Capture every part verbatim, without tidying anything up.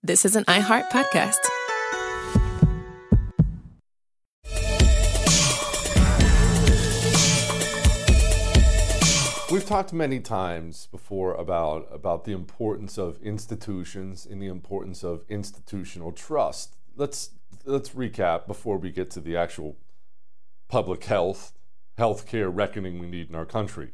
This is an iHeart podcast. We've talked many times before about, about the importance of institutions and the importance of institutional trust. Let's let's recap before we get to the actual public health, healthcare reckoning we need in our country.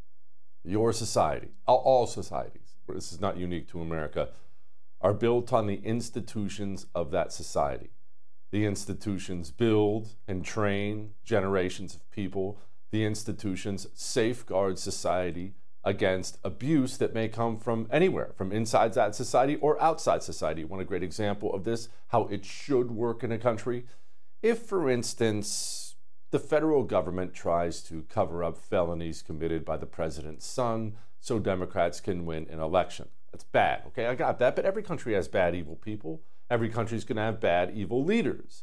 Your society, all societies, this is not unique to America, are built on the institutions of that society. The institutions build and train generations of people. The institutions safeguard society against abuse that may come from anywhere, from inside that society or outside society. One great example of this, how it should work in a country. If, for instance, the federal government tries to cover up felonies committed by the president's son so Democrats can win an election. That's bad, okay? I got that, but every country has bad, evil people. Every country's going to have bad, evil leaders.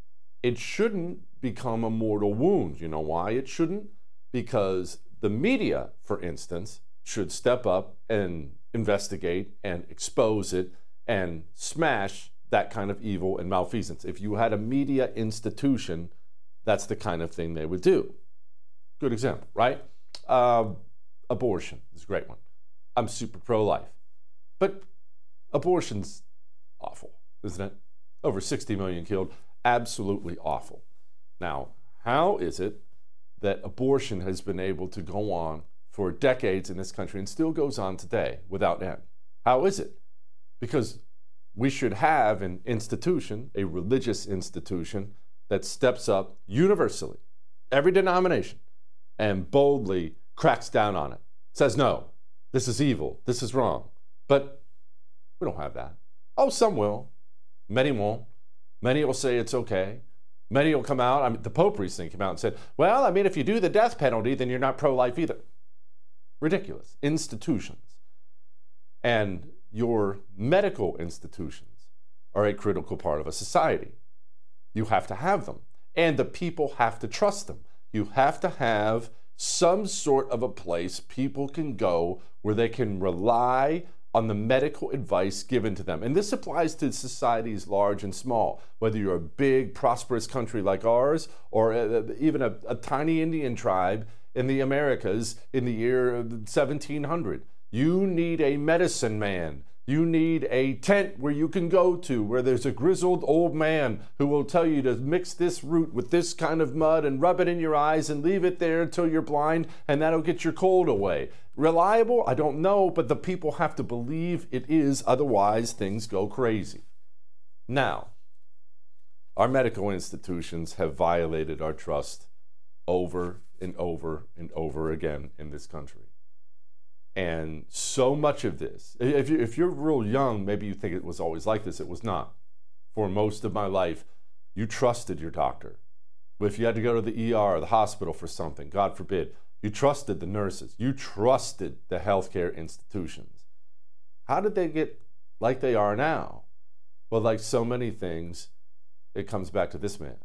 It shouldn't become a mortal wound. You know why it shouldn't? Because the media, for instance, should step up and investigate and expose it and smash that kind of evil and malfeasance. If you had a media institution, that's the kind of thing they would do. Good example, right? Uh, abortion is a great one. I'm super pro-life. But abortion's awful, isn't it? Over sixty million killed. Absolutely awful. Now, how is it that abortion has been able to go on for decades in this country and still goes on today without end? How is it? Because we should have an institution, a religious institution, that steps up universally, every denomination, and boldly cracks down on it. Says, no, this is evil, this is wrong. But we don't have that. Oh, some will. Many won't. Many will say it's okay. Many will come out. I mean, the Pope recently came out and said, well, I mean, if you do the death penalty, then you're not pro-life either. Ridiculous. Institutions. And your medical institutions are a critical part of a society. You have to have them. And the people have to trust them. You have to have some sort of a place people can go where they can rely on the medical advice given to them. And this applies to societies large and small, whether you're a big, prosperous country like ours, or even a, a tiny Indian tribe in the Americas in the year seventeen hundred. You need a medicine man. You need a tent where you can go to, where there's a grizzled old man who will tell you to mix this root with this kind of mud and rub it in your eyes and leave it there until you're blind, and that'll get your cold away. Reliable? I don't know, but the people have to believe it is, otherwise things go crazy. Now, our medical institutions have violated our trust over and over and over again in this country. And so much of this, if, you, if you're real young, maybe you think it was always like this. It was not. For most of my life, you trusted your doctor. If you had to go to the E R or the hospital for something, God forbid, you trusted the nurses. You trusted the healthcare institutions. How did they get like they are now? Well, like so many things, it comes back to this man.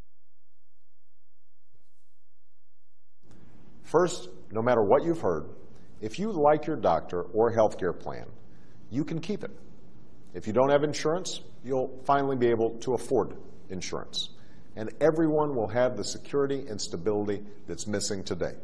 First, no matter what you've heard, if you like your doctor or healthcare plan, you can keep it. If you don't have insurance, you'll finally be able to afford insurance. And everyone will have the security and stability that's missing today.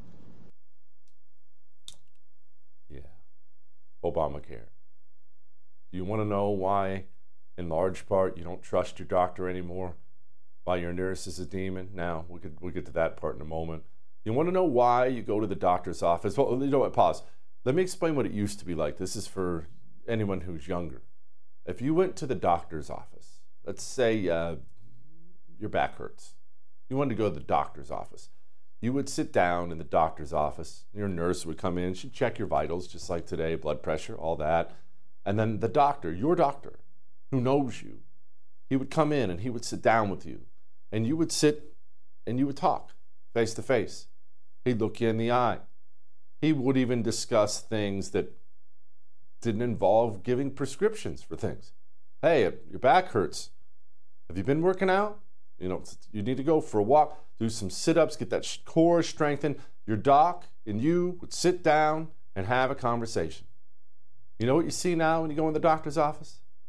Yeah. Obamacare. Do you want to know why, in large part, you don't trust your doctor anymore? Why your nurse is a demon? Now, we could we'll get to that part in a moment. You want to know why you go to the doctor's office? Well, you know what, pause. Let me explain what it used to be like. This is for anyone who's younger. If you went to the doctor's office, let's say uh, your back hurts. You wanted to go to the doctor's office. You would sit down in the doctor's office. Your nurse would come in. She'd check your vitals, just like today, blood pressure, all that. And then the doctor, your doctor, who knows you, he would come in and he would sit down with you. And you would sit and you would talk face to face. He'd look you in the eye. He would even discuss things that didn't involve giving prescriptions for things. Hey, your back hurts. Have you been working out? You know, you need to go for a walk, do some sit-ups, get that core strengthened. Your doc and you would sit down and have a conversation. You know what you see now when you go in the doctor's office?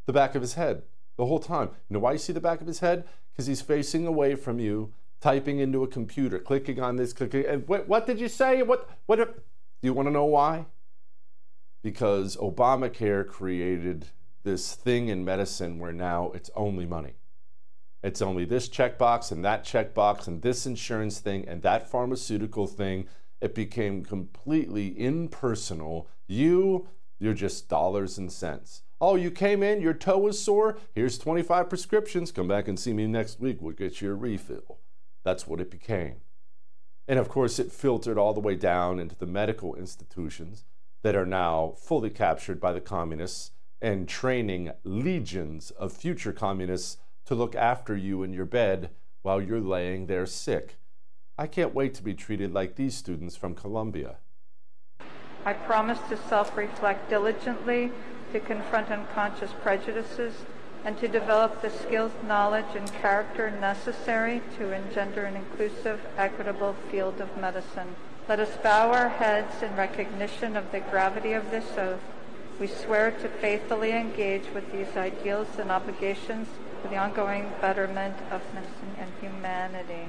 the back of his head the whole time. You know why you see the back of his head? Because he's facing away from you, typing into a computer, clicking on this, clicking. And what, what did you say? What? What? Do you want to know why? Because Obamacare created this thing in medicine where now it's only money. It's only this checkbox and that checkbox and this insurance thing and that pharmaceutical thing. It became completely impersonal. You, you're just dollars and cents. Oh, you came in, your toe was sore? Here's twenty-five prescriptions. Come back and see me next week. We'll get you a refill. That's what it became. And of course, it filtered all the way down into the medical institutions that are now fully captured by the communists and training legions of future communists to look after you in your bed while you're laying there sick. I can't wait to be treated like these students from Columbia. I promise to self-reflect diligently, to confront unconscious prejudices, and to develop the skills, knowledge, and character necessary to engender an inclusive, equitable field of medicine. Let us bow our heads in recognition of the gravity of this oath. We swear to faithfully engage with these ideals and obligations for the ongoing betterment of medicine and humanity.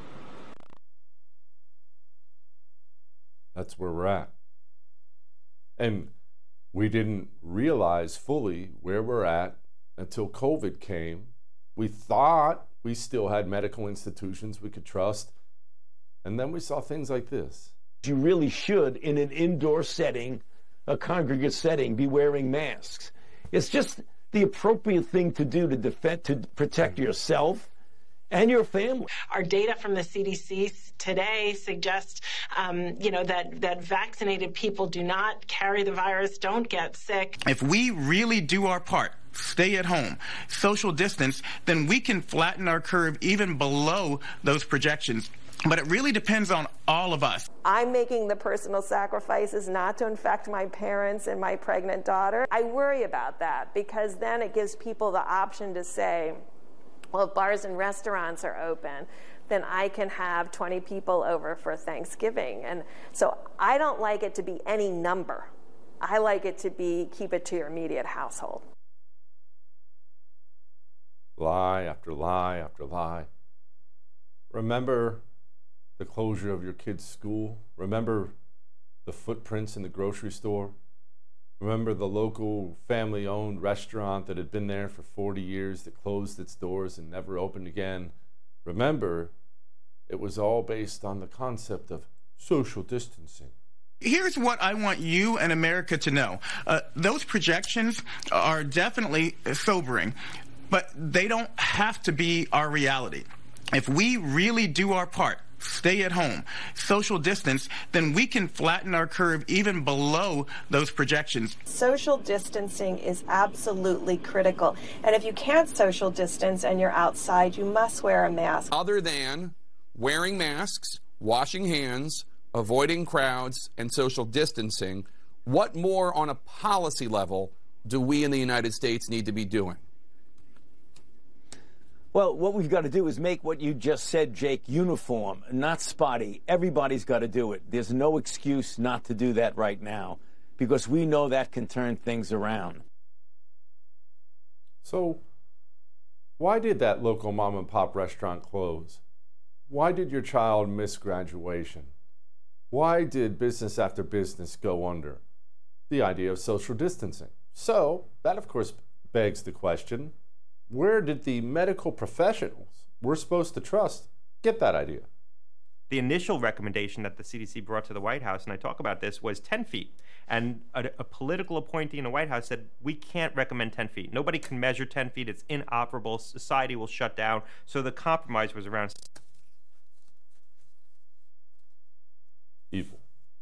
That's where we're at. And we didn't realize fully where we're at until COVID came. We thought we still had medical institutions we could trust. And then we saw things like this. You really should, in an indoor setting, a congregate setting, be wearing masks. It's just the appropriate thing to do to defend, to protect yourself and your family. Our data from the C D C today suggests, um, you know, that, that vaccinated people do not carry the virus, don't get sick. If we really do our part, stay at home, social distance, then we can flatten our curve even below those projections. But it really depends on all of us. I'm making the personal sacrifices not to infect my parents and my pregnant daughter. I worry about that because then it gives people the option to say, well, if bars and restaurants are open, then I can have twenty people over for Thanksgiving. And so I don't like it to be any number. I like it to be, keep it to your immediate household. Lie after lie after lie. Remember the closure of your kid's school. Remember the footprints in the grocery store. Remember the local family-owned restaurant that had been there for forty years that closed its doors and never opened again. Remember, it was all based on the concept of social distancing. Here's what I want you and America to know. Uh, those projections are definitely sobering, but they don't have to be our reality. If we really do our part, stay at home, social distance, then we can flatten our curve even below those projections. Social distancing is absolutely critical. And if you can't social distance and you're outside, you must wear a mask. Other than wearing masks, washing hands, avoiding crowds, and social distancing, what more on a policy level do we in the United States need to be doing? Well, what we've got to do is make what you just said, Jake, uniform, not spotty. Everybody's got to do it. There's no excuse not to do that right now because we know that can turn things around. So, why did that local mom and pop restaurant close? Why did your child miss graduation? Why did business after business go under? The idea of social distancing. So, that of course begs the question, where did the medical professionals we're supposed to trust get that idea? The initial recommendation that the C D C brought to the White House, and I talk about this, was ten feet. And a, a political appointee in the White House said, we can't recommend ten feet. Nobody can measure ten feet. It's inoperable. Society will shut down. So the compromise was around evil.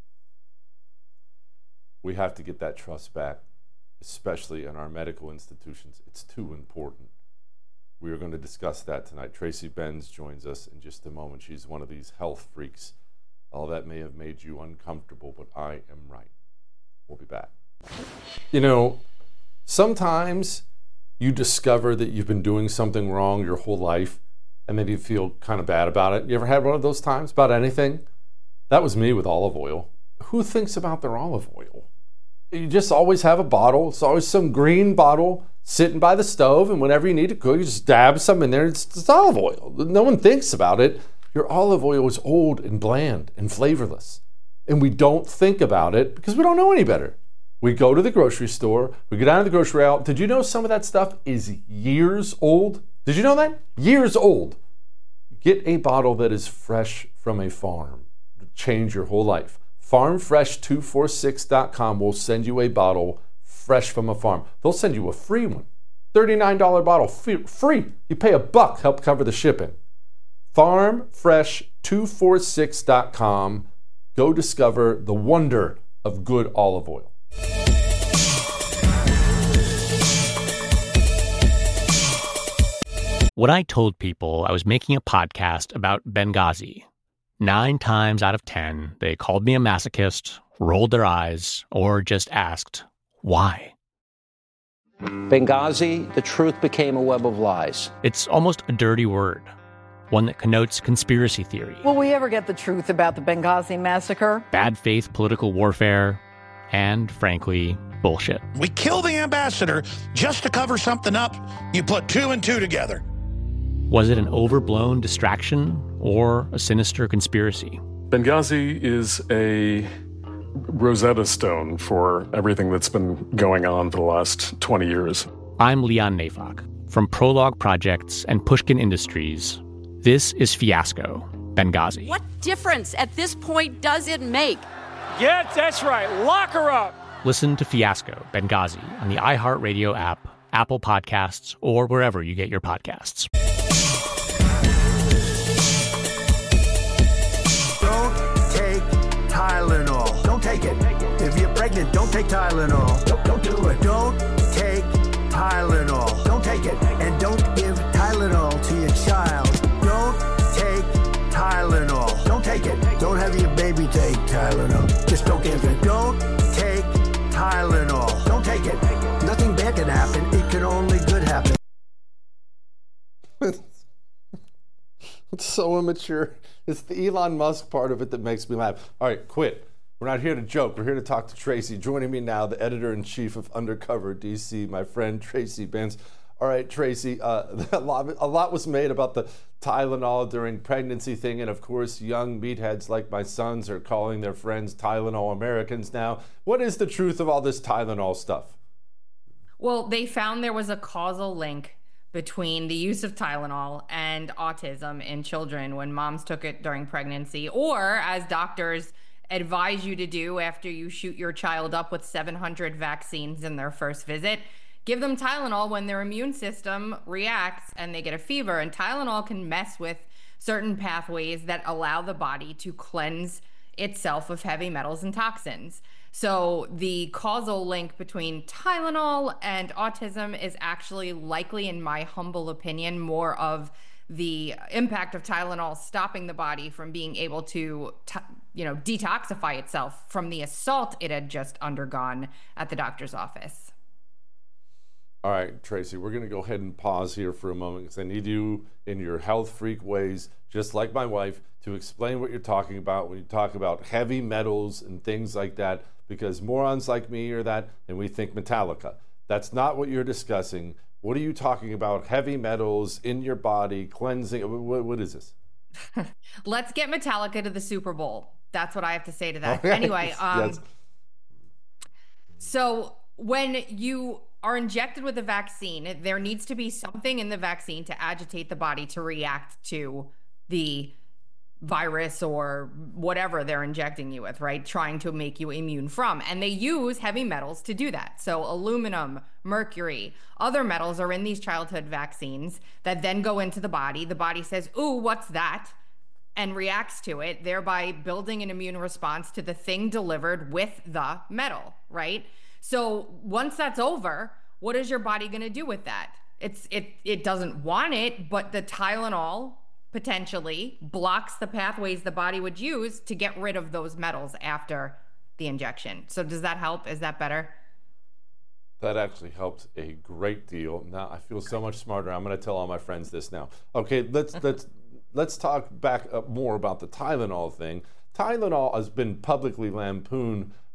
We have to get that trust back, especially in our medical institutions. It's too important. We are going to discuss that tonight. Tracy Benz joins us in just a moment. She's one of these health freaks. All that may have made you uncomfortable, but I am right. We'll be back. You know, sometimes you discover that you've been doing something wrong your whole life, and then you feel kind of bad about it. You ever had one of those times about anything? That was me with olive oil. Who thinks about their olive oil? You just always have a bottle. It's always some green bottle sitting by the stove, and whenever you need to cook, you just dab some in there. It's, it's olive oil. No one thinks about it. Your olive oil is old and bland and flavorless. And we don't think about it because we don't know any better. We go to the grocery store, we go down to the grocery aisle. Did you know some of that stuff is years old? Did you know that? Years old. Get a bottle that is fresh from a farm. Change your whole life. farm fresh two forty-six dot com will send you a bottle fresh from a farm. They'll send you a free one. thirty-nine dollars bottle, free. You pay a buck, help cover the shipping. farm fresh two forty-six dot com. Go discover the wonder of good olive oil. When I told people I was making a podcast about Benghazi, nine times out of ten, they called me a masochist, rolled their eyes, or just asked, why? Benghazi, the truth became a web of lies. It's almost a dirty word, one that connotes conspiracy theory. Will we ever get the truth about the Benghazi massacre? Bad faith political warfare, and, frankly, bullshit. We kill the ambassador just to cover something up. You put two and two together. Was it an overblown distraction or a sinister conspiracy? Benghazi is a Rosetta Stone for everything that's been going on for the last twenty years. I'm Leon Neyfakh. From Prologue Projects and Pushkin Industries, this is Fiasco, Benghazi. What difference at this point does it make? Yeah, that's right. Lock her up. Listen to Fiasco, Benghazi on the iHeartRadio app, Apple Podcasts, or wherever you get your podcasts. Don't take Tylenol. Don't take it. If you're pregnant, don't take Tylenol. Don't, don't do it. Don't take Tylenol. Don't take it. And don't give Tylenol to your child. Don't take Tylenol. Don't take it. Don't have your baby take Tylenol. Just don't give it. Don't take Tylenol. Don't take it. Nothing bad can happen. It can only good happen. It's so immature. It's the Elon Musk part of it that makes me laugh. All right, quit. We're not here to joke. We're here to talk to Tracy. Joining me now, the editor-in-chief of Undercover D C, my friend Tracy Benz. All right, Tracy, uh, a, lot, a lot was made about the Tylenol during pregnancy thing, and of course, young meatheads like my sons are calling their friends Tylenol Americans now. What is the truth of all this Tylenol stuff? Well, they found there was a causal link between the use of Tylenol and autism in children when moms took it during pregnancy, or as doctors advise you to do after you shoot your child up with seven hundred vaccines in their first visit. Give them Tylenol when their immune system reacts and they get a fever. And Tylenol can mess with certain pathways that allow the body to cleanse itself of heavy metals and toxins. So the causal link between Tylenol and autism is actually likely, in my humble opinion, more of the impact of Tylenol stopping the body from being able to, t- you know, detoxify itself from the assault it had just undergone at the doctor's office. All right, Tracy, we're going to go ahead and pause here for a moment because I need you in your health freak ways, just like my wife, to explain what you're talking about when you talk about heavy metals and things like that, because morons like me are that, and we think Metallica. That's not what you're discussing. What are you talking about? Heavy metals in your body, cleansing. What, what is this? Let's get Metallica to the Super Bowl. That's what I have to say to that. Okay. Anyway, um, yes. So when you are injected with a vaccine, there needs to be something in the vaccine to agitate the body to react to the virus or whatever they're injecting you with, right? Trying to make you immune from. And they use heavy metals to do that. So aluminum, mercury, other metals are in these childhood vaccines that then go into the body. The body says, ooh, what's that? And reacts to it, thereby building an immune response to the thing delivered with the metal, right? So once that's over, what is your body going to do with that? It's it it doesn't want it, but the Tylenol potentially blocks the pathways the body would use to get rid of those metals after the injection. So does that help? Is that better? That actually helped a great deal. Now I feel so much smarter. I'm going to tell all my friends this now. Okay, let's let's let's talk back up more about the Tylenol thing. Tylenol has been publicly lampooned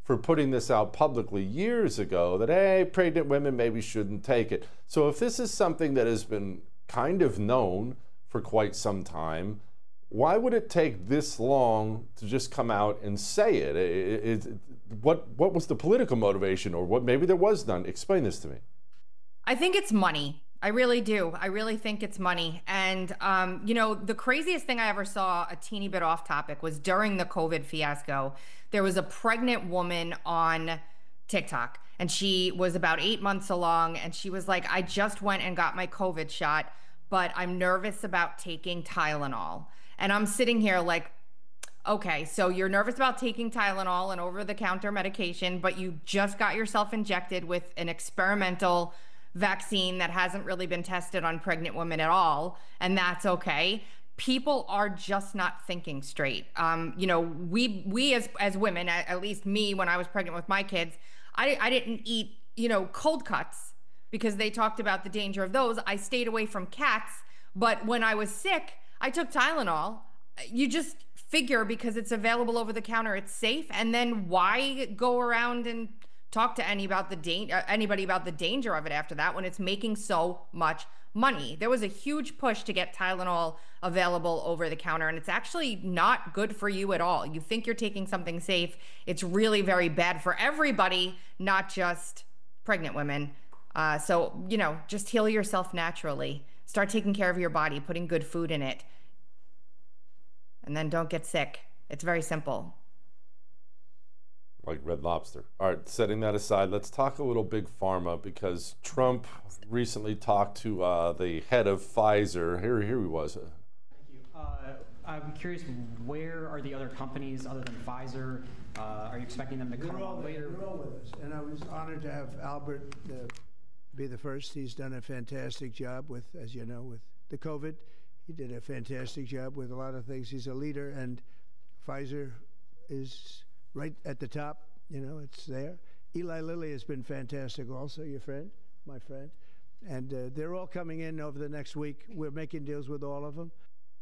for putting this out publicly years ago that, hey, pregnant women maybe shouldn't take it. So if this is something that has been kind of known for quite some time, why would it take this long to just come out and say it? It, it, it what what was the political motivation, or what? Maybe there was none. Explain this to me. I think it's money. I really do. I really think it's money. And, um, you know, the craziest thing I ever saw, a teeny bit off topic, was during the COVID fiasco. There was a pregnant woman on TikTok, and she was about eight months along, and she was like, I just went and got my COVID shot, but I'm nervous about taking Tylenol. And I'm sitting here like, okay, so you're nervous about taking Tylenol, an over-the-counter medication, but you just got yourself injected with an experimental vaccine that hasn't really been tested on pregnant women at all, and that's okay. People are just not thinking straight. Um, you know, we we as as women, at, at least me, when I was pregnant with my kids, I, I didn't eat, you know, cold cuts because they talked about the danger of those. I stayed away from cats, but when I was sick, I took Tylenol. You just figure because it's available over the counter, it's safe, and then why go around and talk to any about the da- uh, anybody about the danger of it after that when it's making so much money? There was a huge push to get Tylenol available over the counter, and it's actually not good for you at all. You think you're taking something safe. It's really very bad for everybody, not just pregnant women. Uh, so, you know, just heal yourself naturally. Start taking care of your body, putting good food in it, and then don't get sick. It's very simple. Like Red Lobster. All right, setting that aside, let's talk a little big pharma, because Trump recently talked to uh, the head of Pfizer. Here, here he was. Thank you. Uh, I'm curious, where are the other companies other than Pfizer? Uh, are you expecting them to come they're all, on later? They're all with us, and I was honored to have Albert uh, be the first. He's done a fantastic job with, as you know, with the COVID. He did a fantastic job with a lot of things. He's a leader, and Pfizer is right at the top. You know, it's there. Eli Lilly has been fantastic also, your friend, my friend. And uh, they're all coming in over the next week. We're making deals with all of them.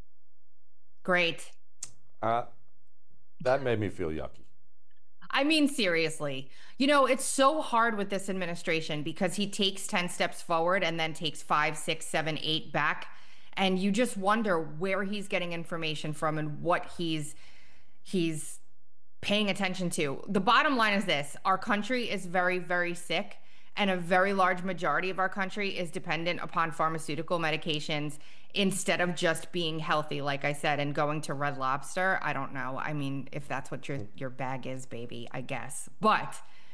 Great. Uh, that made me feel yucky. I mean, seriously, you know, it's so hard with this administration because he takes ten steps forward and then takes five, six, seven, eight back. And you just wonder where he's getting information from and what he's he's paying attention to. The bottom line is this: our country is very, very sick, and a very large majority of our country is dependent upon pharmaceutical medications instead of just being healthy, like I said, and going to Red Lobster. I don't know. I mean, if that's what your your bag is, baby, I guess. But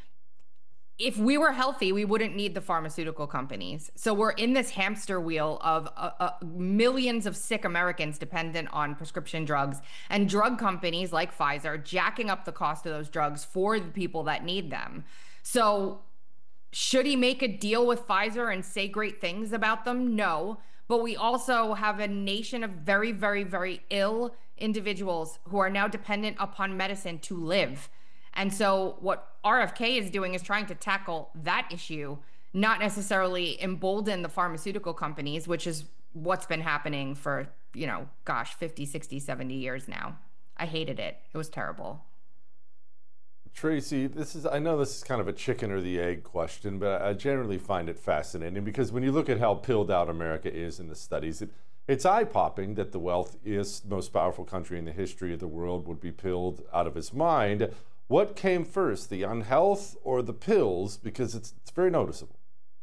if we were healthy, we wouldn't need the pharmaceutical companies. So we're in this hamster wheel of uh, uh, millions of sick Americans dependent on prescription drugs, and drug companies like Pfizer jacking up the cost of those drugs for the people that need them. So should he make a deal with Pfizer and say great things about them? No. But we also have a nation of very, very, very ill individuals who are now dependent upon medicine to live. And so what R F K is doing is trying to tackle that issue, not necessarily embolden the pharmaceutical companies, which is what's been happening for, you know, gosh, fifty, sixty, seventy years now. I hated it. It was terrible. Tracy, this is, I know this is kind of a chicken or the egg question, but I generally find it fascinating because when you look at how pilled out America is in the studies, it, it's eye-popping that the wealthiest, most powerful country in the history of the world would be pilled out of its mind. What came first, the unhealth or the pills? Because it's, it's very noticeable.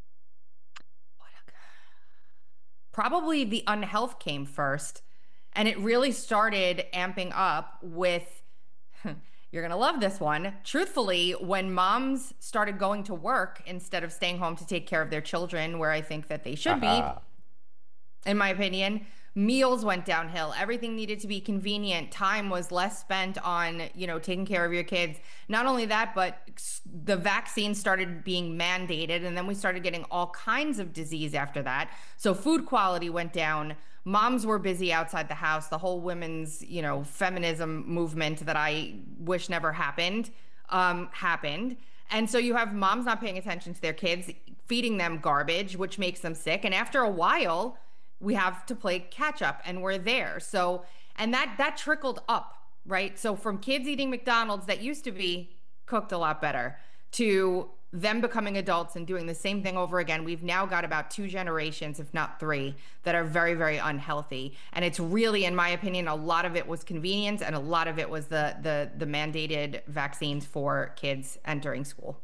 Probably the unhealth came first, and it really started amping up with, you're going to love this one, truthfully, when moms started going to work instead of staying home to take care of their children, where I think that they should be, in my opinion. Meals went downhill. Everything needed to be convenient. Time was less spent on, you know, taking care of your kids. Not only that, but the vaccine started being mandated, and then we started getting all kinds of disease after that. So food quality went down. Moms were busy outside the house. The whole women's, you know, feminism movement that I wish never happened, um, happened. And so you have moms not paying attention to their kids, feeding them garbage, which makes them sick. And after a while, we have to play catch up, and we're there. So, and that, that trickled up, right? So from kids eating McDonald's that used to be cooked a lot better, to them becoming adults and doing the same thing over again. We've now got about two generations, if not three, that are very, very unhealthy. And it's really, in my opinion, a lot of it was convenience, and a lot of it was the the, the mandated vaccines for kids entering school.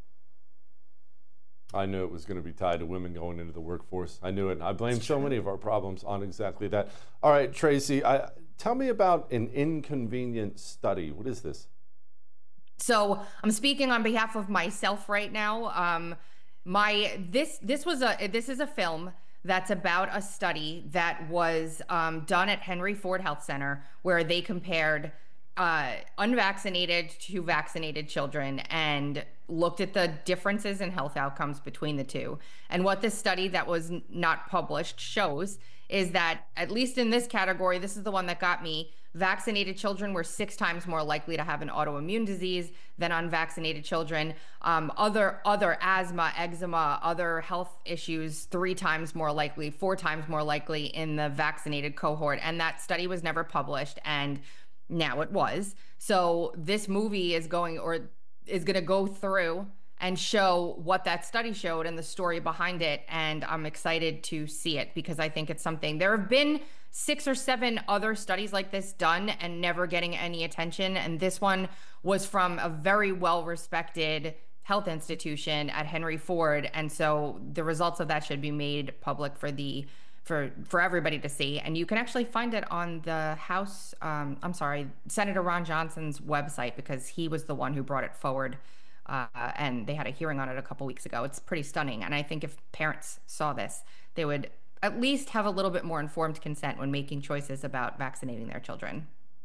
I knew it was going to be tied to women going into the workforce. I knew it. I blame so many of our problems on exactly that. All right, Tracy, I, tell me about an inconvenient study. What is this? So I'm speaking on behalf of myself right now. Um, my this this was a this is a film that's about a study that was um, done at Henry Ford Health Center, where they compared uh, unvaccinated to vaccinated children and looked at the differences in health outcomes between the two. And what this study that was n- not published shows is that, at least in this category, this is the one that got me, vaccinated children were six times more likely to have an autoimmune disease than unvaccinated children. Um, other other asthma, eczema, other health issues, three times more likely, four times more likely in the vaccinated cohort. And that study was never published, and now it was. So this movie is going, or is going to go through and show what that study showed and the story behind it. And I'm excited to see it, because I think it's something. There have been six or seven other studies like this done and never getting any attention. And this one was from a very well-respected health institution at Henry Ford. And so the results of that should be made public for the for for everybody to see. And you can actually find it on the House, um, I'm sorry, Senator Ron Johnson's website, because he was the one who brought it forward. Uh, and they had a hearing on it a couple weeks ago. It's pretty stunning. And I think if parents saw this, they would at least have a little bit more informed consent when making choices about vaccinating their children.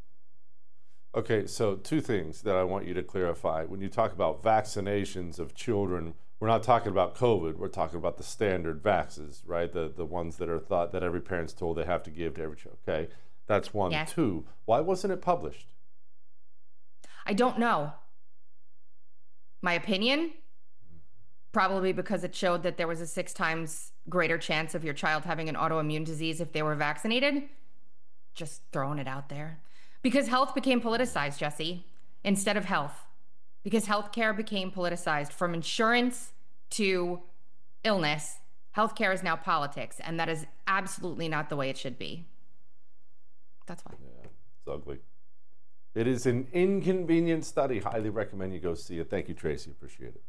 Okay, so two things that I want you to clarify. When you talk about vaccinations of children, we're not talking about COVID. We're talking about the standard vaxes, right? The the ones that are thought that every parent's told they have to give to every child. Okay, that's one. Yes. Two, why wasn't it published? I don't know. My opinion? Probably because it showed that there was a six times greater chance of your child having an autoimmune disease if they were vaccinated. Just throwing it out there. Because health became politicized, Jesse, instead of health. Because healthcare became politicized. From insurance to illness, healthcare is now politics, and that is absolutely not the way it should be. That's why. Yeah, it's ugly. It is an inconvenient study. Highly recommend you go see it. Thank you, Tracy. Appreciate it.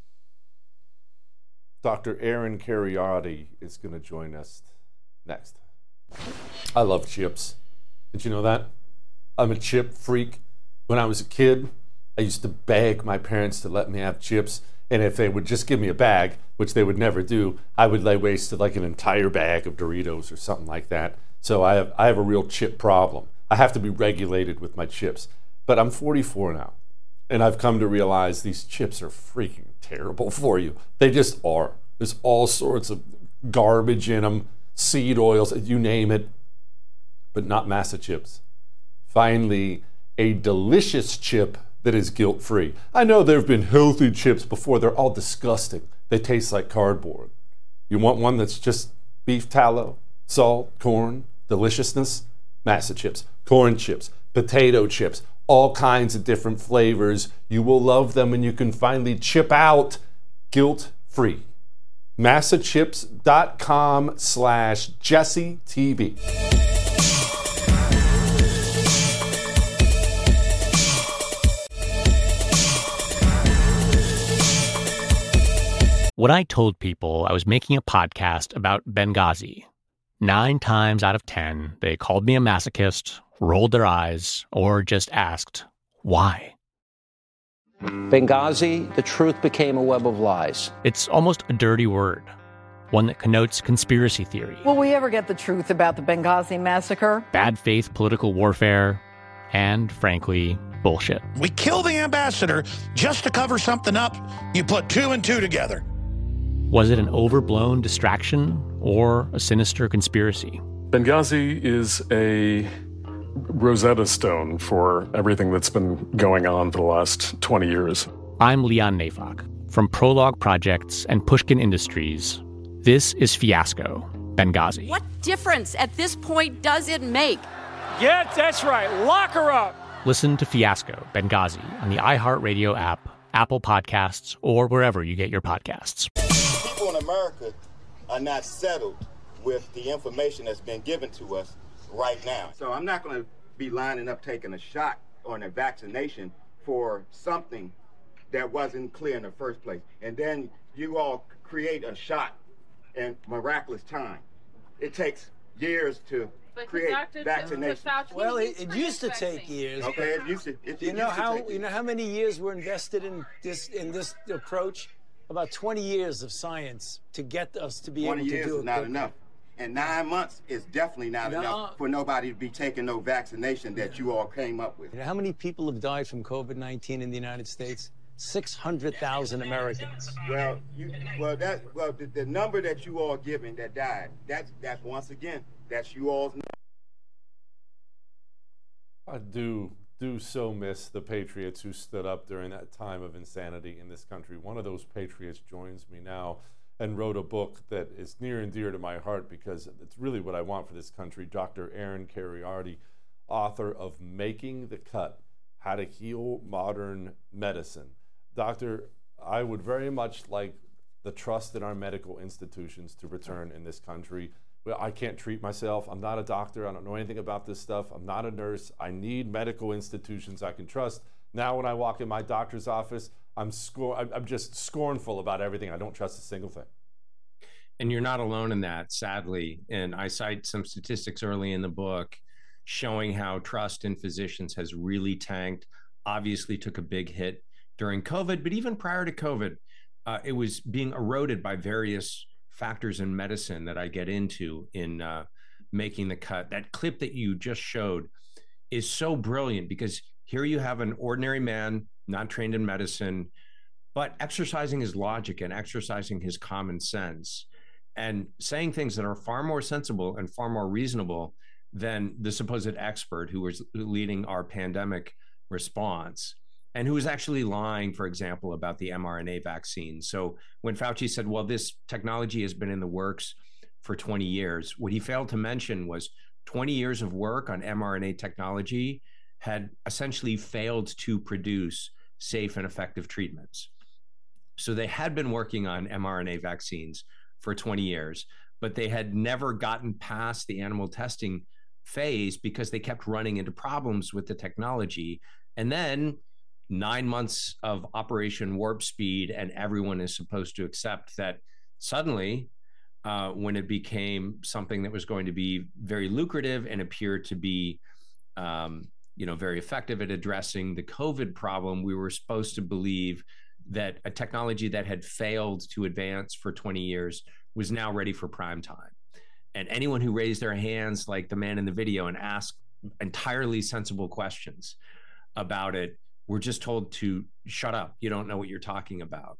Doctor Aaron Kheriaty is going to join us next. I love chips. Did you know that? I'm a chip freak. When I was a kid, I used to beg my parents to let me have chips. And if they would just give me a bag, which they would never do, I would lay waste to like an entire bag of Doritos or something like that. So I have I have a real chip problem. I have to be regulated with my chips. But I'm forty-four now, and I've come to realize these chips are freaking terrible for you. They just are. There's all sorts of garbage in them, seed oils, you name it, but not Massa chips. Finally, a delicious chip that is guilt-free. I know there have been healthy chips before. They're all disgusting. They taste like cardboard. You want one that's just beef tallow, salt, corn, deliciousness? Massa chips, corn chips, potato chips, all kinds of different flavors. You will love them, and you can finally chip out guilt-free. Massachips.com slash Jesse TV. When I told people I was making a podcast about Benghazi, nine times out of ten, they called me a masochist, rolled their eyes, or just asked, why? Benghazi, the truth became a web of lies. It's almost a dirty word, one that connotes conspiracy theory, Will we ever get the truth about the Benghazi massacre? bad faith political warfare, and, frankly, bullshit. We kill the ambassador just to cover something up. You put two and two together. Was it an overblown distraction or a sinister conspiracy? Benghazi is a Rosetta Stone for everything that's been going on for the last twenty years. I'm Leon Neyfakh. From Prologue Projects and Pushkin Industries, this is Fiasco, Benghazi. What difference at this point does it make? Yeah, that's right. Lock her up. Listen to Fiasco, Benghazi on the iHeartRadio app, Apple Podcasts, or wherever you get your podcasts. People in America are not settled with the information that's been given to us right now. So I'm not going to be lining up taking a shot or a vaccination for something that wasn't clear in the first place. And then you all create a shot in miraculous time. It takes years to But create vaccination. Well, it, it used to take years. Okay, it used to. It, you it know used to how take you know how many years were invested in this in this approach? About twenty years of science to get us to be able to do it. twenty years is not quickly. enough, and nine months is definitely not No. enough for nobody to be taking no vaccination that you all came up with. You know how many people have died from COVID nineteen in the United States? six hundred thousand Americans. Well, you, well, that, well, the, the number that you all giving that died, that's that's once again, that's you all's. I do do so miss the patriots who stood up during that time of insanity in this country. One of those patriots joins me now and wrote a book that is near and dear to my heart because it's really what I want for this country. Doctor Aaron Kheriaty, author of Making the Cut, How to Heal Modern Medicine. Doctor, I would very much like the trust in our medical institutions to return in this country. Well, I can't treat myself. I'm not a doctor. I don't know anything about this stuff. I'm not a nurse. I need medical institutions I can trust. Now when I walk in my doctor's office, I'm scor- I'm just scornful about everything. I don't trust a single thing. And you're not alone in that, sadly. And I cite some statistics early in the book showing how trust in physicians has really tanked, obviously took a big hit during COVID, but even prior to COVID, uh, it was being eroded by various factors in medicine that I get into in uh, Making the Cut. That clip that you just showed is so brilliant because here you have an ordinary man, not trained in medicine, but exercising his logic and exercising his common sense and saying things that are far more sensible and far more reasonable than the supposed expert who was leading our pandemic response, and who was actually lying, for example, about the mRNA vaccine. So when Fauci said, well, this technology has been in the works for twenty years, what he failed to mention was twenty years of work on mRNA technology had essentially failed to produce safe and effective treatments. So they had been working on mRNA vaccines for twenty years, but they had never gotten past the animal testing phase because they kept running into problems with the technology. And then nine months of Operation Warp Speed, and everyone is supposed to accept that suddenly, uh, when it became something that was going to be very lucrative and appeared to be, um, you know, very effective at addressing the COVID problem, we were supposed to believe that a technology that had failed to advance for twenty years was now ready for prime time. And anyone who raised their hands, like the man in the video, and asked entirely sensible questions about it, we're just told to shut up. You don't know what you're talking about.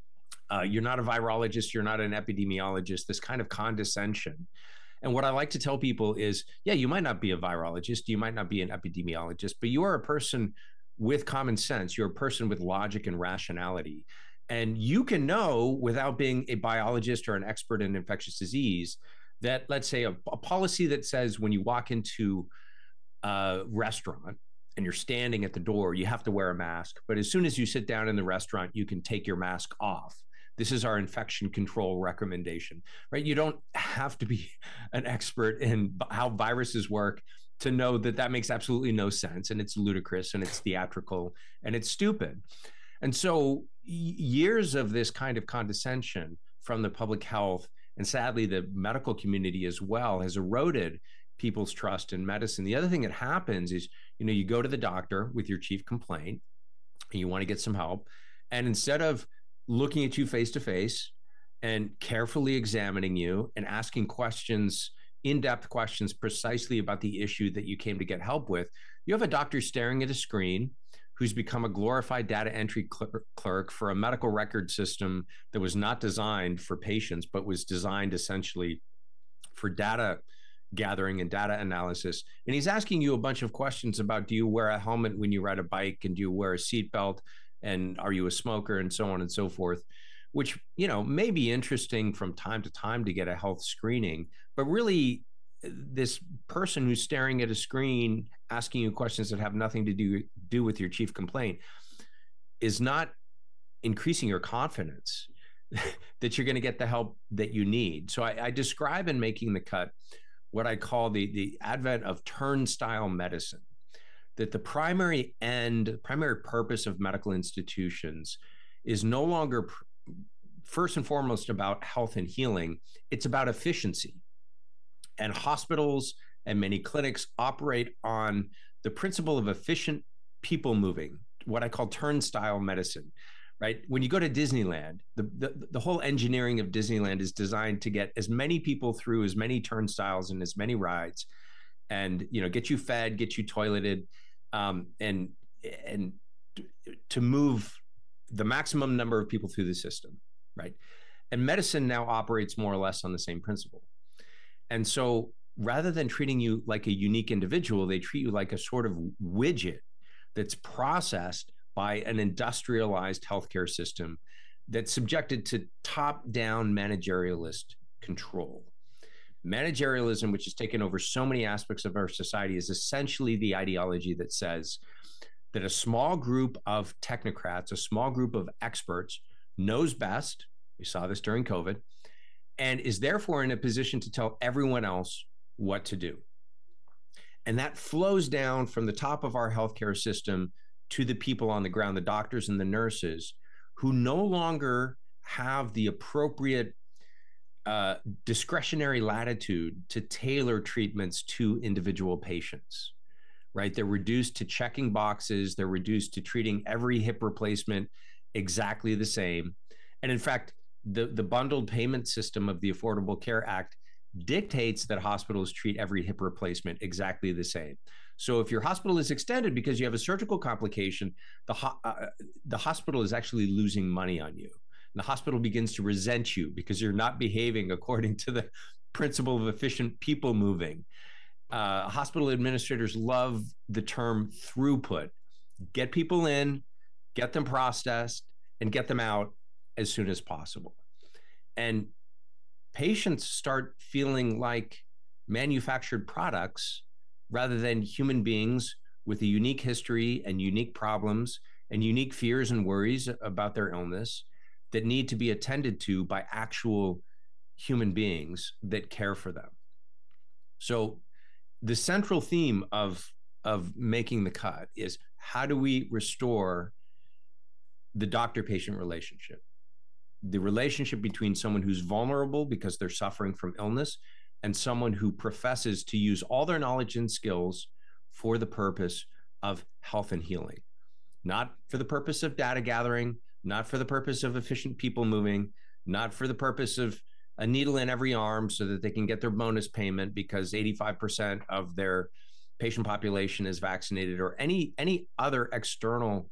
Uh, you're not a virologist. You're not an epidemiologist. This kind of condescension. And what I like to tell people is, yeah, you might not be a virologist. You might not be an epidemiologist, but you are a person with common sense. You're a person with logic and rationality. And you can know, without being a biologist or an expert in infectious disease, that, let's say, a, a policy that says when you walk into a restaurant, and you're standing at the door, you have to wear a mask. But as soon as you sit down in the restaurant, you can take your mask off. This is our infection control recommendation, right? You don't have to be an expert in how viruses work to know that that makes absolutely no sense. And it's ludicrous and it's theatrical and it's stupid. And so years of this kind of condescension from the public health, and sadly the medical community as well, has eroded people's trust in medicine. The other thing that happens is, you know, you go to the doctor with your chief complaint and you want to get some help. And instead of looking at you face to face and carefully examining you and asking questions, in-depth questions precisely about the issue that you came to get help with, you have a doctor staring at a screen who's become a glorified data entry cl- clerk for a medical record system that was not designed for patients, but was designed essentially for data gathering and data analysis. And he's asking you a bunch of questions about, do you wear a helmet when you ride a bike? And do you wear a seatbelt? And are you a smoker? And so on and so forth, which, you know, may be interesting from time to time to get a health screening, but really this person who's staring at a screen, asking you questions that have nothing to do, do with your chief complaint is not increasing your confidence that you're going to get the help that you need. So I, I describe in Making the Cut what I call the, the advent of turnstile medicine, that the primary end, primary purpose of medical institutions is no longer pr- first and foremost about health and healing. It's about efficiency. And hospitals and many clinics operate on the principle of efficient people moving, what I call turnstile medicine, right? When you go to Disneyland, the, the, the whole engineering of Disneyland is designed to get as many people through as many turnstiles and as many rides, and, you know, get you fed, get you toileted, um, and, and to move the maximum number of people through the system, right? And medicine now operates more or less on the same principle. And so rather than treating you like a unique individual, they treat you like a sort of widget that's processed by an industrialized healthcare system that's subjected to top-down managerialist control. Managerialism, which has taken over so many aspects of our society, is essentially the ideology that says that a small group of technocrats, a small group of experts, knows best. We saw this during COVID, and is therefore in a position to tell everyone else what to do. And that flows down from the top of our healthcare system to the people on the ground, the doctors and the nurses, who no longer have the appropriate uh, discretionary latitude to tailor treatments to individual patients, right? They're reduced to checking boxes. They're reduced to treating every hip replacement exactly the same. And in fact, the, the bundled payment system of the Affordable Care Act dictates that hospitals treat every hip replacement exactly the same. So if your hospital is extended because you have a surgical complication, the, ho- uh, the hospital is actually losing money on you. And the hospital begins to resent you because you're not behaving according to the principle of efficient people moving. Uh, hospital administrators love the term throughput. Get people in, get them processed, and get them out as soon as possible. And patients start feeling like manufactured products rather than human beings with a unique history and unique problems and unique fears and worries about their illness that need to be attended to by actual human beings that care for them. So the central theme of, of Making the Cut is, how do we restore the doctor-patient relationship? The relationship between someone who's vulnerable because they're suffering from illness and someone who professes to use all their knowledge and skills for the purpose of health and healing, not for the purpose of data gathering, not for the purpose of efficient people moving, not for the purpose of a needle in every arm so that they can get their bonus payment because eighty-five percent of their patient population is vaccinated, or any, any other external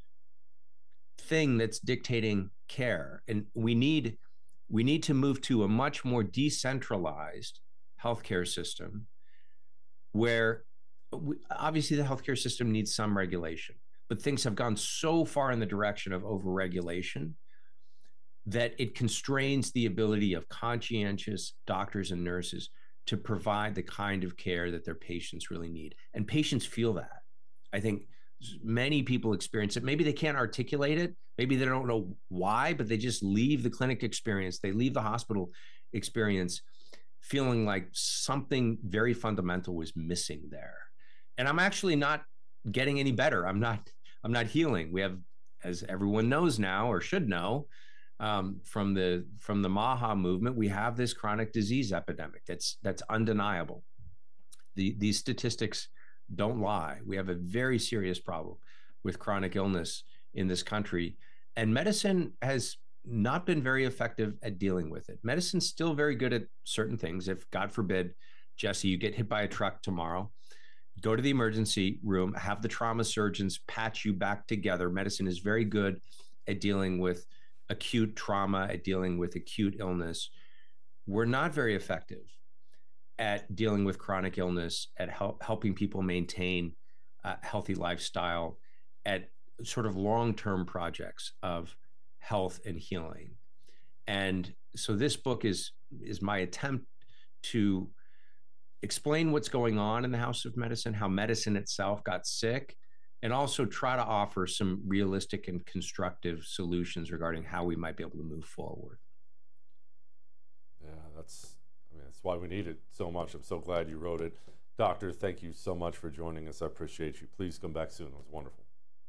thing that's dictating care. And we need we need to move to a much more decentralized healthcare system where we, obviously the healthcare system needs some regulation, but things have gone so far in the direction of overregulation that it constrains the ability of conscientious doctors and nurses to provide the kind of care that their patients really need. And patients feel that. I think many people experience it. Maybe they can't articulate it. Maybe they don't know why, but they just leave the clinic experience. They leave the hospital experience feeling like something very fundamental was missing there. And I'm actually not getting any better. I'm not, I'm not healing. We have, as everyone knows now, or should know, um, from the, from the MAHA movement, we have this chronic disease epidemic. That's, that's undeniable. The, these statistics don't lie. We have a very serious problem with chronic illness in this country, and medicine has not been very effective at dealing with it. Medicine's still very good at certain things. If, God forbid, Jesse, you get hit by a truck tomorrow, go to the emergency room, have the trauma surgeons patch you back together. Medicine is very good at dealing with acute trauma, at dealing with acute illness. We're not very effective at dealing with chronic illness, at help, helping people maintain a healthy lifestyle, at sort of long-term projects of health and healing. And so this book is, is my attempt to explain what's going on in the House of Medicine, how medicine itself got sick, and also try to offer some realistic and constructive solutions regarding how we might be able to move forward. Yeah, that's, I mean, that's why we need it so much. I'm so glad you wrote it. Doctor, thank you so much for joining us. I appreciate you. Please come back soon. It was wonderful.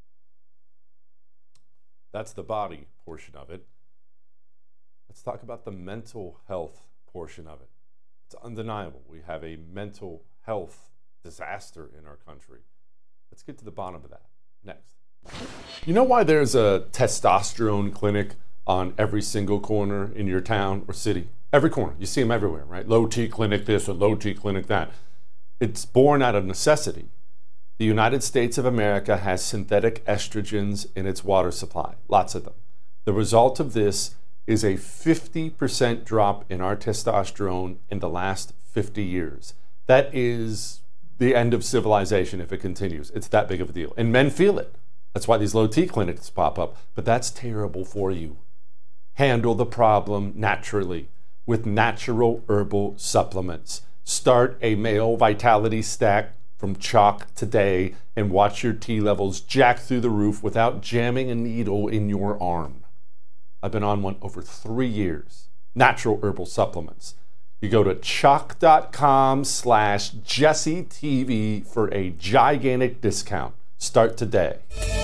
That's the body portion of it. Let's talk about the mental health portion of it. It's undeniable. We have a mental health disaster in our country. Let's get to the bottom of that next. You know why there's a testosterone clinic on every single corner in your town or city? Every corner. You see them everywhere, right? Low T clinic this or low T clinic that. It's born out of necessity. The United States of America has synthetic estrogens in its water supply, lots of them. The result of this is a fifty percent drop in our testosterone in the last fifty years. That is the end of civilization if it continues. It's that big of a deal. And men feel it. That's why these low T clinics pop up. But that's terrible for you. Handle the problem naturally with natural herbal supplements. Start a male vitality stack from Chalk today and watch your T levels jack through the roof without jamming a needle in your arm. I've been on one over three years. Natural herbal supplements. You go to chalk.com slash JesseTV for a gigantic discount. Start today.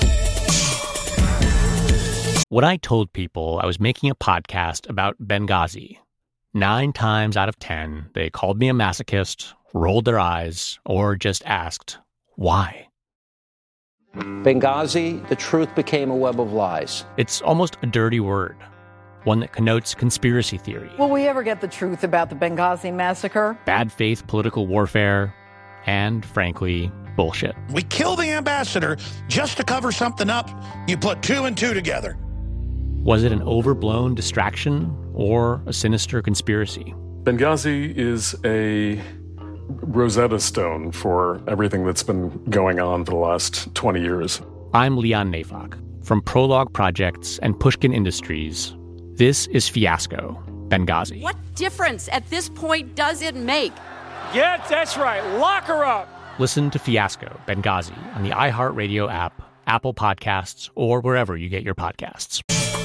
When I told people I was making a podcast about Benghazi, nine times out of ten, they called me a masochist, rolled their eyes, or just asked, why? Benghazi, the truth became a web of lies. It's almost a dirty word, one that connotes conspiracy theory. Will we ever get the truth about the Benghazi massacre? Bad faith political warfare, and frankly, bullshit. We kill the ambassador just to cover something up. You put two and two together. Was it an overblown distraction or a sinister conspiracy? Benghazi is a Rosetta Stone for everything that's been going on for the last twenty years. I'm Leon Neyfakh. From Prologue Projects and Pushkin Industries, this is Fiasco, Benghazi. What difference at this point does it make? Yeah, that's right. Lock her up. Listen to Fiasco, Benghazi on the iHeartRadio app, Apple Podcasts, or wherever you get your podcasts.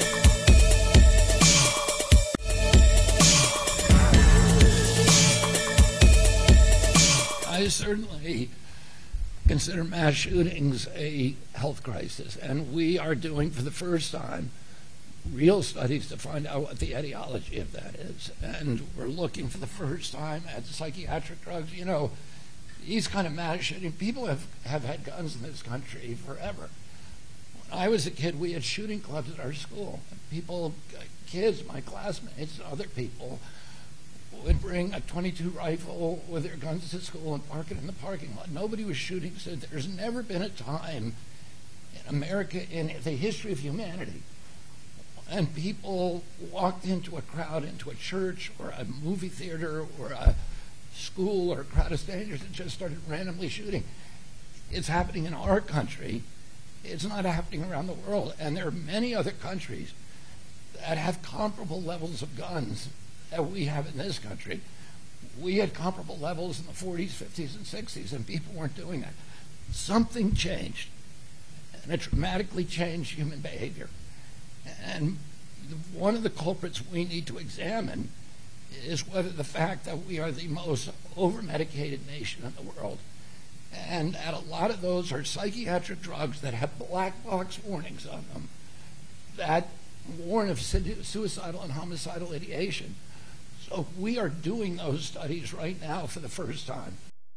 I certainly consider mass shootings a health crisis, and we are doing for the first time real studies to find out what the etiology of that is. And we're looking for the first time at psychiatric drugs. You know, these kind of mass shooting, people have, have had guns in this country forever. When I was a kid, we had shooting clubs at our school. People, kids, my classmates, other people, would bring a twenty-two rifle with their guns to school and park it in the parking lot. Nobody was shooting. So there's never been a time in America, in the history of humanity, and people walked into a crowd, into a church or a movie theater or a school or a crowd of strangers and just started randomly shooting. It's happening in our country. It's not happening around the world. And there are many other countries that have comparable levels of guns that we have in this country. We had comparable levels in the forties, fifties, and sixties, and people weren't doing that. Something changed, and it dramatically changed human behavior. And one of the culprits we need to examine is whether the fact that we are the most over-medicated nation in the world, and that a lot of those are psychiatric drugs that have black box warnings on them that warn of suicidal and homicidal ideation. So we are doing those studies right now for the first time.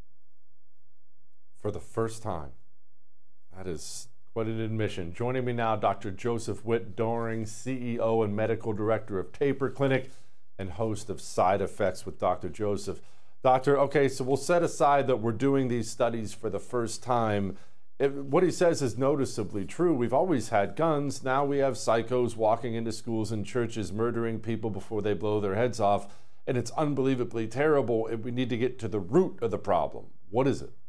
For the first time. That is quite an admission. Joining me now, Doctor Joseph Witt-Doerring, C E O and Medical Director of Taper Clinic and host of Side Effects with Doctor Joseph. Doctor, okay, so we'll set aside that we're doing these studies for the first time. It, what he says is noticeably true. We've always had guns. Now we have psychos walking into schools and churches, murdering people before they blow their heads off. And it's unbelievably terrible. And we need to get to the root of the problem. What is it?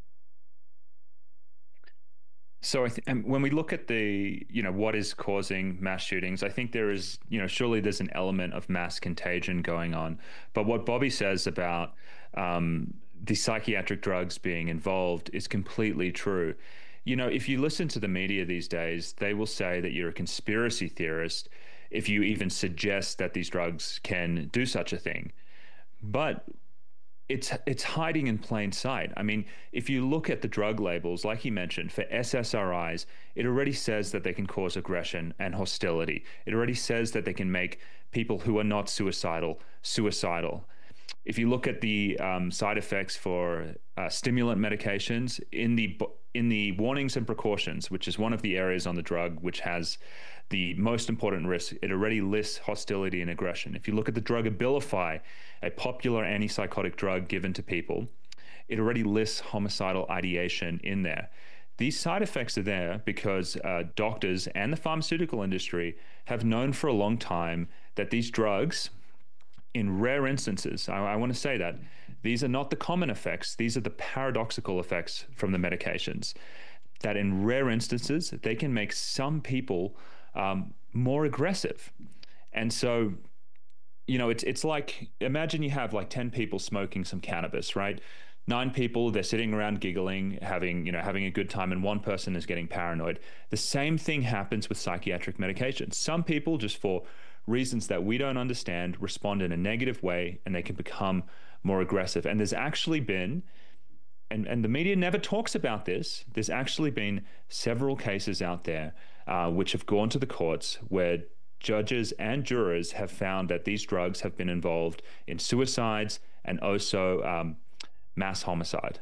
So I th- and when we look at the, you know, what is causing mass shootings, I think there is, you know, surely there's an element of mass contagion going on. But what Bobby says about um, the psychiatric drugs being involved is completely true. You know, if you listen to the media these days, they will say that you're a conspiracy theorist if you even suggest that these drugs can do such a thing. But it's it's hiding in plain sight. I mean, if you look at the drug labels, like you mentioned, for S S R Is, it already says that they can cause aggression and hostility. It already says that they can make people who are not suicidal suicidal. If you look at the um, side effects for uh, stimulant medications, in the in the warnings and precautions, which is one of the areas on the drug which has the most important risk, it already lists hostility and aggression. If you look at the drug Abilify, a popular antipsychotic drug given to people, it already lists homicidal ideation in there. These side effects are there because uh, doctors and the pharmaceutical industry have known for a long time that these drugs, in rare instances, I, I want to say that, these are not the common effects, these are the paradoxical effects from the medications, that in rare instances, they can make some people um, more aggressive. And so, you know, it's it's like, imagine you have like ten people smoking some cannabis, right? Nine people, they're sitting around giggling, having, you know, having a good time, and one person is getting paranoid. The same thing happens with psychiatric medications. Some people, just for reasons that we don't understand, respond in a negative way, and they can become more aggressive. And there's actually been, and, and the media never talks about this, there's actually been several cases out there uh, which have gone to the courts where judges and jurors have found that these drugs have been involved in suicides and also um, mass homicide.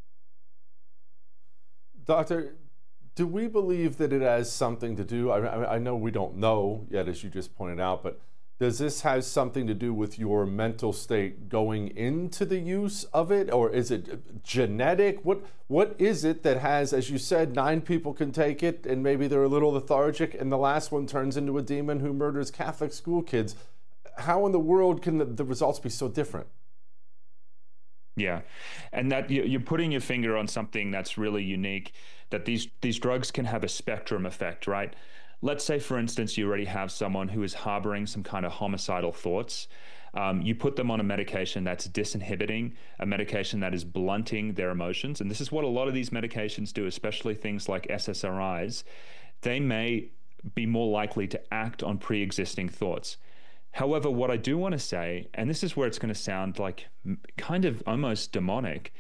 Doctor, do we believe that it has something to do, I, I know we don't know yet, as you just pointed out, but does this have something to do with your mental state going into the use of it, or is it genetic? What What is it that has, as you said, nine people can take it and maybe they're a little lethargic and the last one turns into a demon who murders Catholic school kids? How in the world can the, the results be so different? Yeah, and that you're putting your finger on something that's really unique, that these these drugs can have a spectrum effect, right? Let's say, for instance, you already have someone who is harboring some kind of homicidal thoughts. Um, you put them on a medication that's disinhibiting, a medication that is blunting their emotions. And this is what a lot of these medications do, especially things like S S R Is. They may be more likely to act on pre-existing thoughts. However, what I do want to say, and this is where it's going to sound like kind of almost demonic,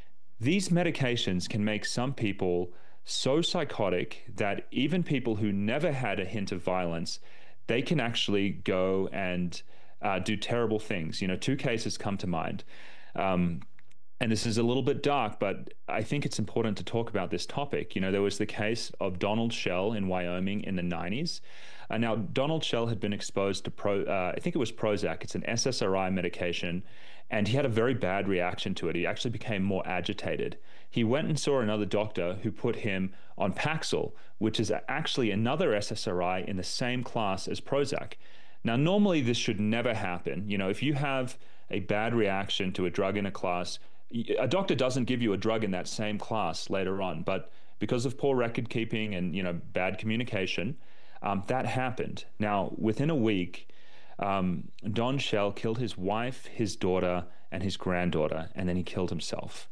these medications can make some people so psychotic that even people who never had a hint of violence, they can actually go and uh, do terrible things. You know, two cases come to mind. Um, and this is a little bit dark, but I think it's important to talk about this topic. You know, there was the case of Donald Schell in Wyoming in the nineties. Uh, now, Donald Schell had been exposed to, Pro, uh, I think it was Prozac. It's an S S R I medication, and he had a very bad reaction to it. He actually became more agitated. He went and saw another doctor who put him on Paxil, which is actually another S S R I in the same class as Prozac. Now, normally this should never happen. You know, if you have a bad reaction to a drug in a class, a doctor doesn't give you a drug in that same class later on, but because of poor record keeping and, you know, bad communication, um, that happened. Now, within a week, um, Don Schell killed his wife, his daughter, and his granddaughter, and then he killed himself.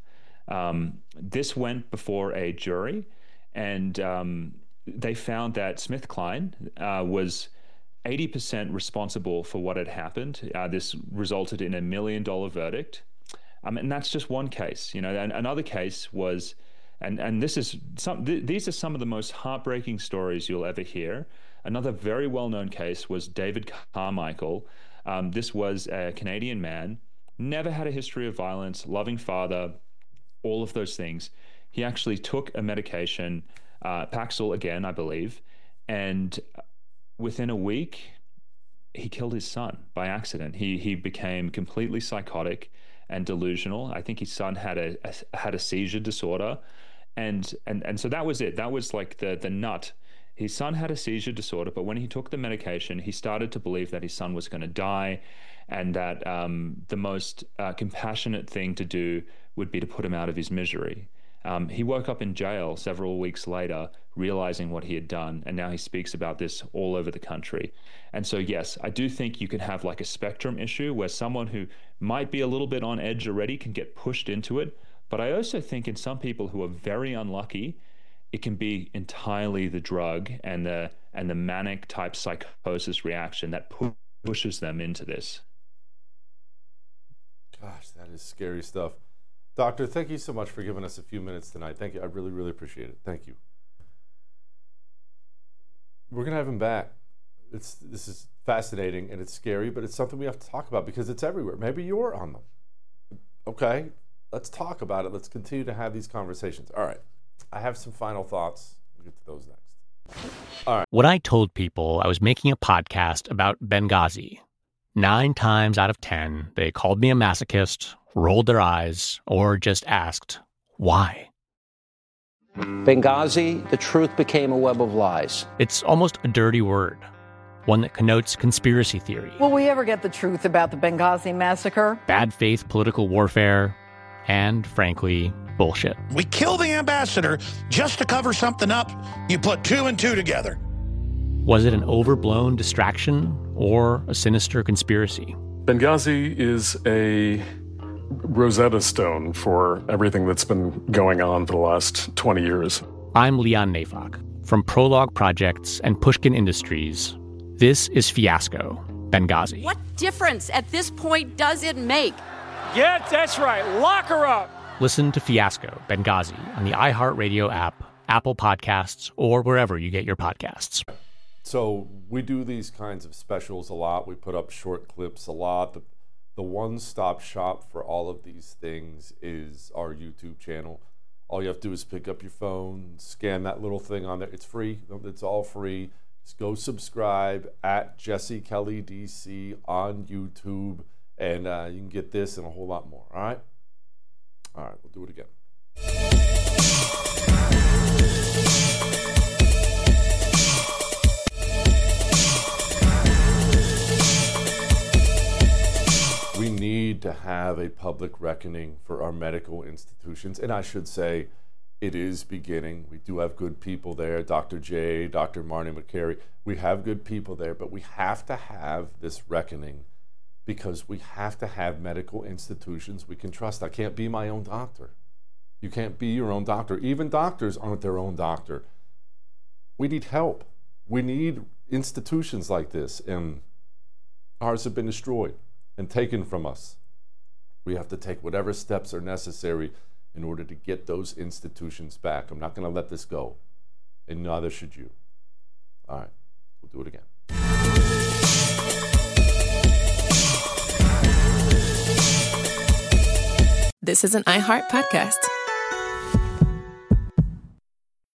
Um, this went before a jury, and um, they found that SmithKline uh, was eighty percent responsible for what had happened. Uh, this resulted in a million dollar verdict. Um, and that's just one case. You know, and another case was, and, and this is some, th- these are some of the most heartbreaking stories you'll ever hear. Another very well-known case was David Carmichael. Um, this was a Canadian man, never had a history of violence, loving father, all of those things. He actually took a medication, uh, Paxil again, I believe, and within a week, he killed his son by accident. He he became completely psychotic and delusional. I think his son had a, a had a seizure disorder, and and and so that was it. That was like the the nut. His son had a seizure disorder, but when he took the medication, he started to believe that his son was going to die, and that um, the most uh, compassionate thing to do would be to put him out of his misery. Um, he woke up in jail several weeks later, realizing what he had done. And now he speaks about this all over the country. And so, yes, I do think you can have like a spectrum issue where someone who might be a little bit on edge already can get pushed into it. But I also think in some people who are very unlucky, it can be entirely the drug and the and the manic type psychosis reaction that pu- pushes them into this. Gosh, that is scary stuff. Doctor, thank you so much for giving us a few minutes tonight. Thank you. I really, really appreciate it. Thank you. We're going to have him back. It's This is fascinating and it's scary, but it's something we have to talk about because it's everywhere. Maybe you're on them. Okay, let's talk about it. Let's continue to have these conversations. All right. I have some final thoughts. We'll get to those next. All right. When I told people I was making a podcast about Benghazi, nine times out of ten, they called me a masochist, rolled their eyes, or just asked, why? Benghazi, the truth became a web of lies. It's almost a dirty word, one that connotes conspiracy theory. Will we ever get the truth about the Benghazi massacre? Bad faith political warfare, and, frankly, bullshit. We kill the ambassador just to cover something up. You put two and two together. Was it an overblown distraction or a sinister conspiracy? Benghazi is a Rosetta Stone for everything that's been going on for the last twenty years. I'm Leon Neyfakh. From Prologue Projects and Pushkin Industries, this is Fiasco, Benghazi. What difference at this point does it make? Yeah, that's right. Lock her up. Listen to Fiasco, Benghazi on the iHeartRadio app, Apple Podcasts, or wherever you get your podcasts. So we do these kinds of specials a lot. We put up short clips a lot. The, the one-stop shop for all of these things is our YouTube channel. All you have to do is pick up your phone, scan that little thing on there. It's free. It's all free. Just go subscribe at Jesse Kelly D C on YouTube, and uh, you can get this and a whole lot more. All right? All right, we'll do it again. We need to have a public reckoning for our medical institutions, and I should say it is beginning. We do have good people there, Doctor J, Doctor Marnie McCary. We have good people there, but we have to have this reckoning because we have to have medical institutions we can trust. I can't be my own doctor. You can't be your own doctor. Even doctors aren't their own doctor. We need help. We need institutions like this, and ours have been destroyed and taken from us. We have to take whatever steps are necessary in order to get those institutions back. I'm not going to let this go, and neither should you. All right, we'll do it again. This is an iHeart podcast.